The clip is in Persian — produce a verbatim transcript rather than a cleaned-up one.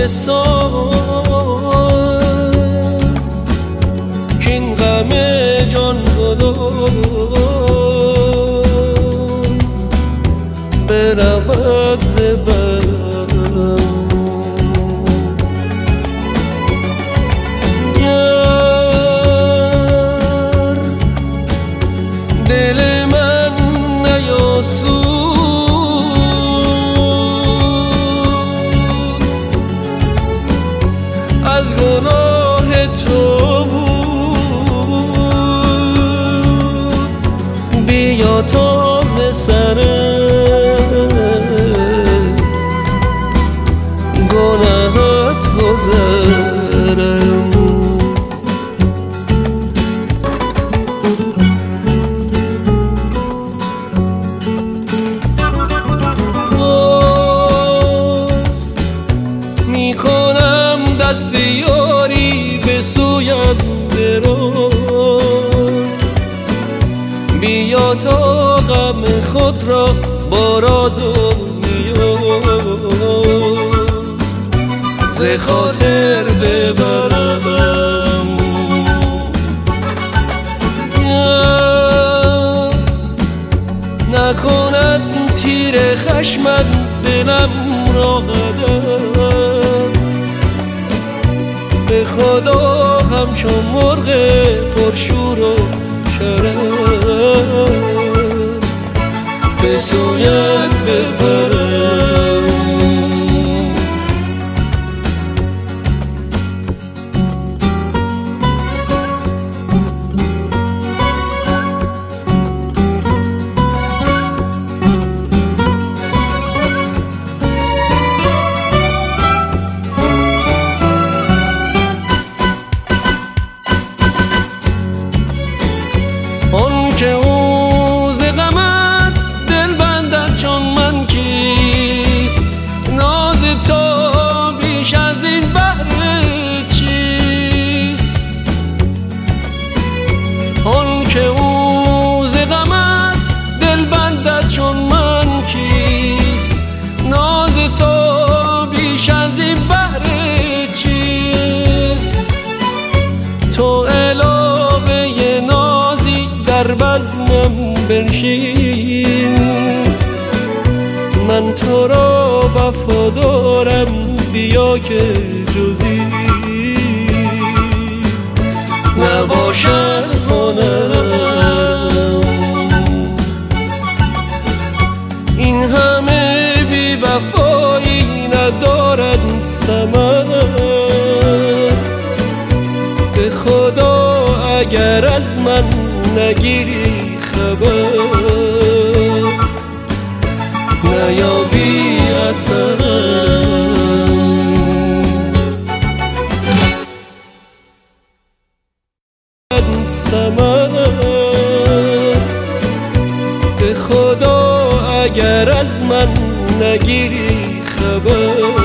بساز که این غم جان گداز برود ز برم. گر دل من نیاسود از گناه تو بود، بیا تا ز سر گناهت گذرم. باز میکنم دست یاری به سویت دراز، بیا تا غم خود را با راز و نیاز ز خاطر ببرم. نکند تیر خشمت دلم را قدم، به خدا همچون مرغ پرشور و شرم به سویت ببرم. آن که او ز غمت دل بندد چون من کیست، ناز تو بیش از این بهر چیست. آن که او ز غمت دل بندد چون من کیست، ناز تو بیش از این بهر چیست. تو علاوه نازی در بزمم بنشین، من تو را وفادارم، بیا که جزی نباشد هنرم. این همه بی وفایی ندارد ثمر، به خدا اگر از من نگیری خبر نیابی اثرم. ثمر به خدا اگر از من نگیری خبر